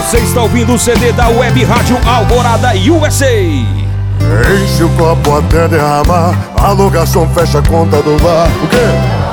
Você está ouvindo o CD da Web Rádio Alvorada USA. Enche o copo até derramar, a alugação fecha a conta do bar. O quê?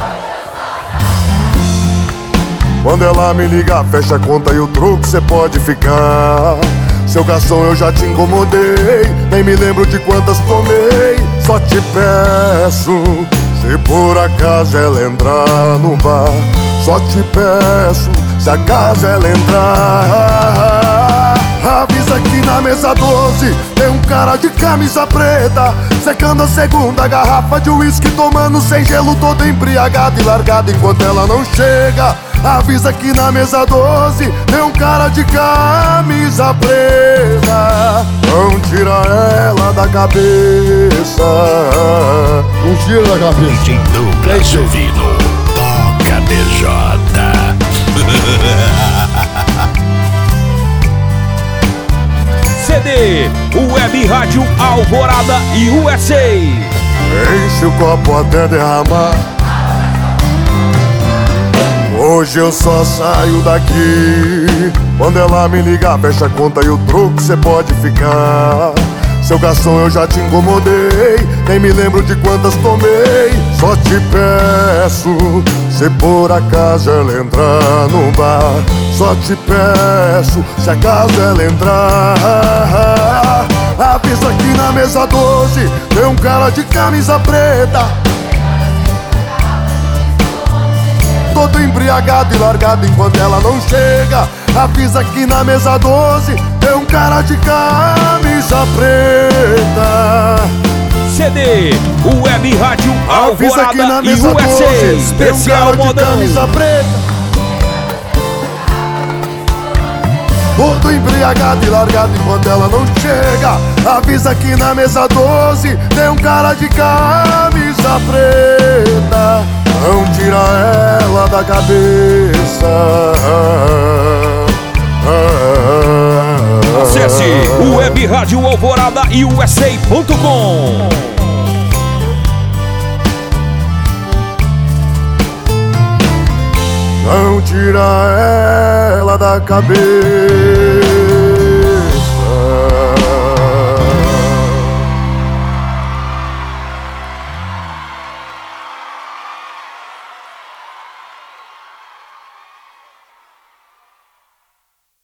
Quando ela me liga, fecha a conta e o troco cê pode ficar. Seu garçom, eu já te incomodei, nem me lembro de quantas tomei. Só te peço, se por acaso ela entrar no bar. Só te peço, se acaso ela entrar. Avisa que na mesa 12 tem um cara de camisa preta, secando a segunda garrafa de uísque, tomando sem gelo, todo embriagado e largado enquanto ela não chega. Avisa que na mesa 12 tem um cara de camisa preta. Não tira ela da cabeça. Não tira da cabeça. DJ Douglas Silvino, toca DJ. CD Web Rádio Alvorada USA. Enche o copo até derramar. Hoje eu só saio daqui quando ela me ligar, fecha a conta e o troco cê pode ficar. Seu garçom, eu já te incomodei, nem me lembro de quantas tomei. Só te peço, se por acaso ela entrar no bar. Só te peço, se acaso ela entrar. Avisa que na mesa 12 tem um cara de camisa preta, todo embriagado e largado enquanto ela não chega. Avisa que na mesa 12 tem um cara de camisa preta. CD Web Rádio Avisa que na Alvorada mesa 12 USA. tem um Especial cara de modão. camisa preta, todo embriagado e largado enquanto ela não chega. Avisa que na mesa 12 tem um cara de camisa preta. Não tira ela da cabeça. Acesse o Web Rádio Alvorada USA.com. Não tira ela da cabeça.